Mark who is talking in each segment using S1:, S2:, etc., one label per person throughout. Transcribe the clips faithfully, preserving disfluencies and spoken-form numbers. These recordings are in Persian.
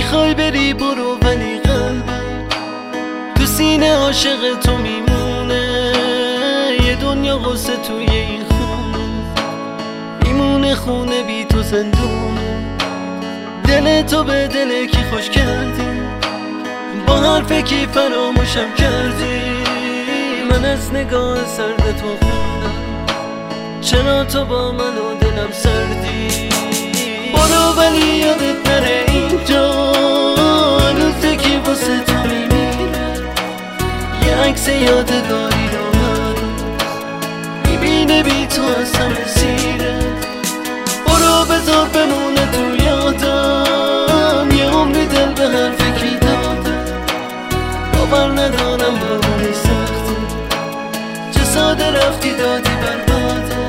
S1: میخوای بری برو، ولی قلبم تو سینه عاشق تو میمونه. یه دنیا غصه توی این خونه، میمونه خونه بی تو زندونه. دل تو به دل کی خوش کردی، با حرف کی فراموشم کردی. من از نگاه سرد تو خوندم، چرا تو با من و دلم سردی. برو ولی یادت نره اینجا، هنوز کی واسه تو میمیره. یه عکس یادگاری رو هنوز میبینه بی تو اصلا سیره. برو بذار بمونه تو یادم، یه عمری دل به حرف کی دادم. باور ندارم باوری سخته، چه ساده رفتی دادی برباده.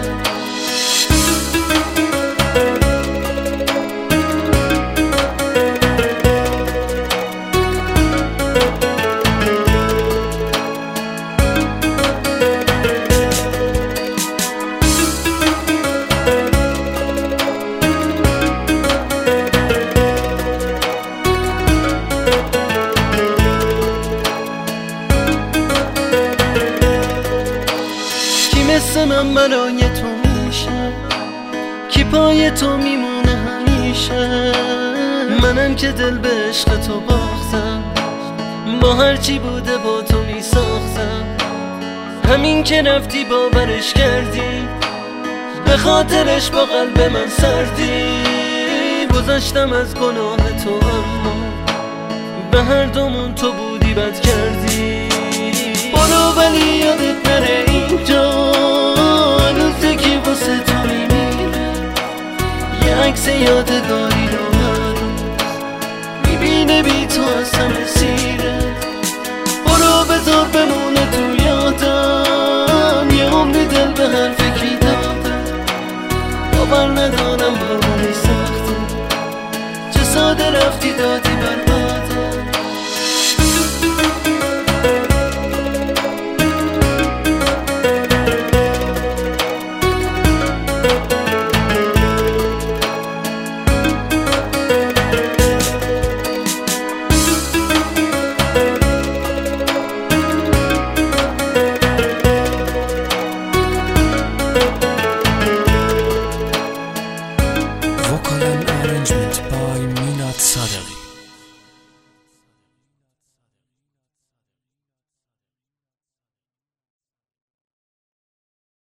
S1: مثل من برای تو میشه، کی پای تو میمونه همیشه. منم که دل به عشق تو باختم، با هرچی بوده با تو میساختم. همین که رفتی باورش کردی، به خاطرش با قلب من سردی. گذشتم از گناه تو اما به هر دومون تو بودی بد کردی. برو ولی یادت نره اینجا، هنوز کی واسه تو میمیره. یه عکس یادگاری رو هنوز میبینه بی تو اصلا سیره. برو بذار بمونه تو یادم، یه عمری دل به حرف کی دادم. باور ندارم باوری سخته، چه ساده رفتی دادی بر